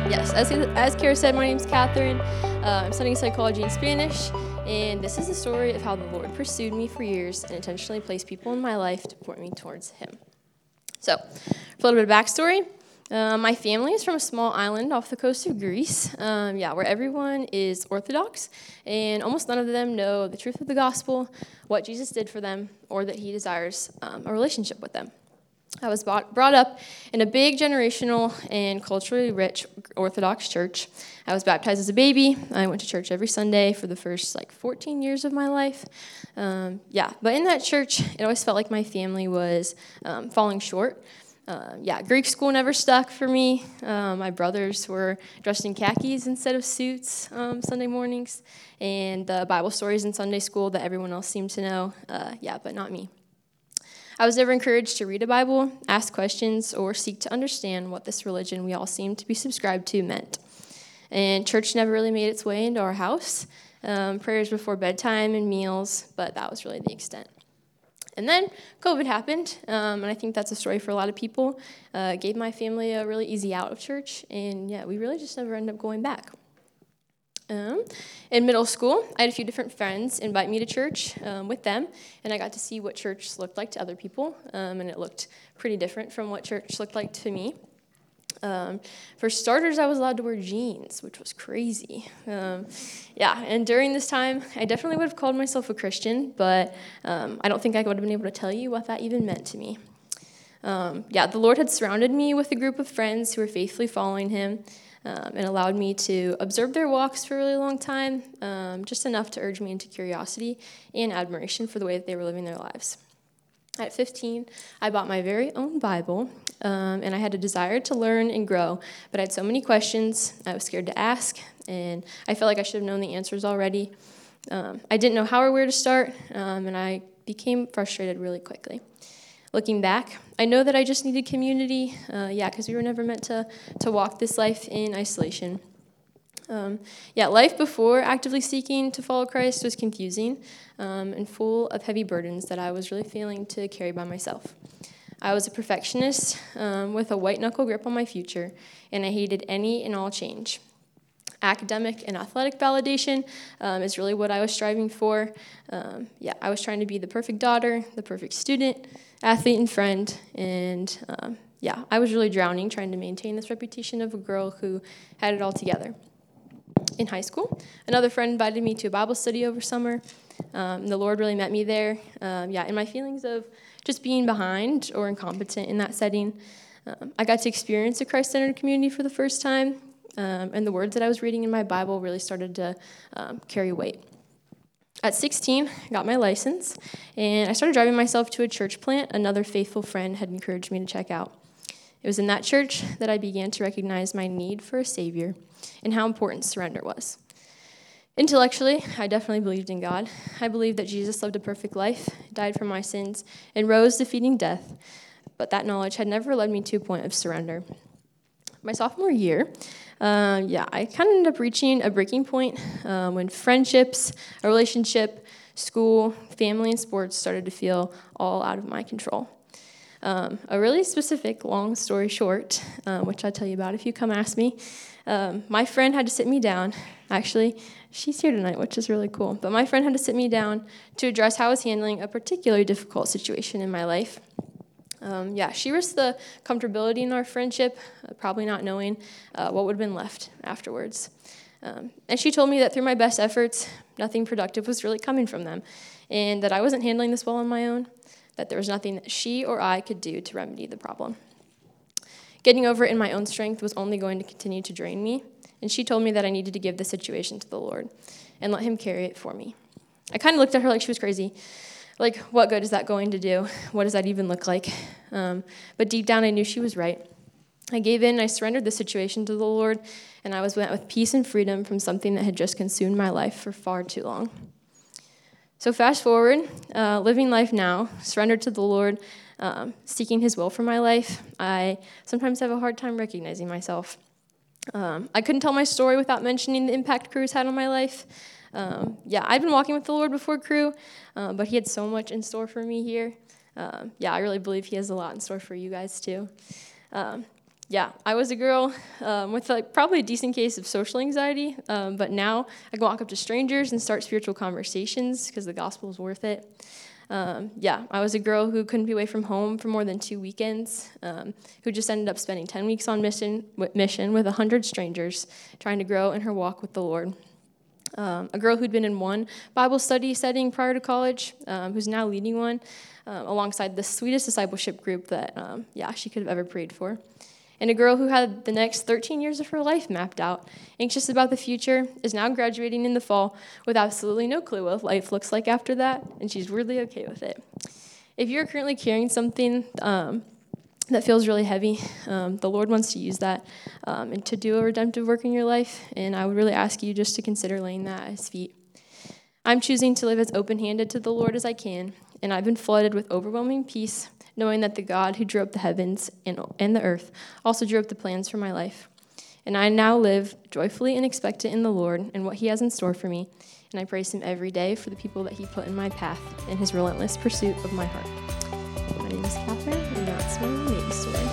Yes, as Kara said, my name's Catherine. I'm studying psychology and Spanish, and this is the story of how the Lord pursued me for years and intentionally placed people in my life to point me towards Him. So, for a little bit of backstory, my family is from a small island off the coast of Greece, where everyone is Orthodox, and almost none of them know the truth of the gospel, what Jesus did for them, or that He desires a relationship with them. I was brought up in a big generational and culturally rich Orthodox church. I was baptized as a baby. I went to church every Sunday for the first 14 years of my life. But in that church, it always felt like my family was falling short. Greek school never stuck for me. My brothers were dressed in khakis instead of suits Sunday mornings, and the Bible stories in Sunday school that everyone else seemed to know, but not me. I was never encouraged to read a Bible, ask questions, or seek to understand what this religion we all seemed to be subscribed to meant. And church never really made its way into our house. Prayers before bedtime and meals, but that was really the extent. And then COVID happened, and I think that's a story for a lot of people. Gave my family a really easy out of church, and we really just never ended up going back. In middle school, I had a few different friends invite me to church with them, and I got to see what church looked like to other people, and it looked pretty different from what church looked like to me. For starters, I was allowed to wear jeans, which was crazy. And during this time, I definitely would have called myself a Christian, but I don't think I would have been able to tell you what that even meant to me. The Lord had surrounded me with a group of friends who were faithfully following Him, and allowed me to observe their walks for a really long time, just enough to urge me into curiosity and admiration for the way that they were living their lives. At 15, I bought my very own Bible, and I had a desire to learn and grow, but I had so many questions I was scared to ask, and I felt like I should have known the answers already. I didn't know how or where to start, and I became frustrated really quickly. Looking back, I know that I just needed community, because we were never meant to walk this life in isolation. Life before actively seeking to follow Christ was confusing and full of heavy burdens that I was really failing to carry by myself. I was a perfectionist with a white-knuckle grip on my future, and I hated any and all change. Academic and athletic validation is really what I was striving for. I was trying to be the perfect daughter, the perfect student, athlete, and friend, and I was really drowning trying to maintain this reputation of a girl who had it all together. In high school, another friend invited me to a Bible study over summer. The Lord really met me there, in my feelings of just being behind or incompetent in that setting. I got to experience a Christ-centered community for the first time, and the words that I was reading in my Bible really started to carry weight. At 16, I got my license, and I started driving myself to a church plant another faithful friend had encouraged me to check out. It was in that church that I began to recognize my need for a Savior and how important surrender was. Intellectually, I definitely believed in God. I believed that Jesus lived a perfect life, died for my sins, and rose defeating death, but that knowledge had never led me to a point of surrender. My sophomore year, I kind of ended up reaching a breaking point when friendships, a relationship, school, family, and sports started to feel all out of my control. A really specific, long story short, which I'll tell you about if you come ask me. My friend had to sit me down. Actually, she's here tonight, which is really cool. But my friend had to sit me down to address how I was handling a particularly difficult situation in my life. She risked the comfortability in our friendship, probably not knowing what would have been left afterwards. And she told me that through my best efforts, nothing productive was really coming from them, and that I wasn't handling this well on my own, that there was nothing that she or I could do to remedy the problem. Getting over it in my own strength was only going to continue to drain me, and she told me that I needed to give the situation to the Lord and let Him carry it for me. I kind of looked at her like she was crazy. Like, what good is that going to do? What does that even look like? But deep down, I knew she was right. I gave in, I surrendered the situation to the Lord, and I was met with peace and freedom from something that had just consumed my life for far too long. So fast forward, living life now, surrendered to the Lord, seeking His will for my life, I sometimes have a hard time recognizing myself. I couldn't tell my story without mentioning the impact Crew's had on my life. I'd been walking with the Lord before Crew, but He had so much in store for me here. I really believe He has a lot in store for you guys too. Yeah, I was a girl with probably a decent case of social anxiety, but now I can walk up to strangers and start spiritual conversations because the gospel is worth it. I was a girl who couldn't be away from home for more than 2 weekends, who just ended up spending 10 weeks on mission with 100 strangers, trying to grow in her walk with the Lord. A girl who'd been in one Bible study setting prior to college, who's now leading one, alongside the sweetest discipleship group that, she could have ever prayed for. And a girl who had the next 13 years of her life mapped out, anxious about the future, is now graduating in the fall with absolutely no clue what life looks like after that, and she's really okay with it. If you're currently carrying something that feels really heavy, the Lord wants to use that and to do a redemptive work in your life, and I would really ask you just to consider laying that at His feet. I'm choosing to live as open-handed to the Lord as I can, and I've been flooded with overwhelming peace, knowing that the God who drew up the heavens and the earth also drew up the plans for my life. And I now live joyfully and expectant in the Lord and what He has in store for me, and I praise Him every day for the people that He put in my path and His relentless pursuit of my heart. My name is Catherine, and that's my baby story.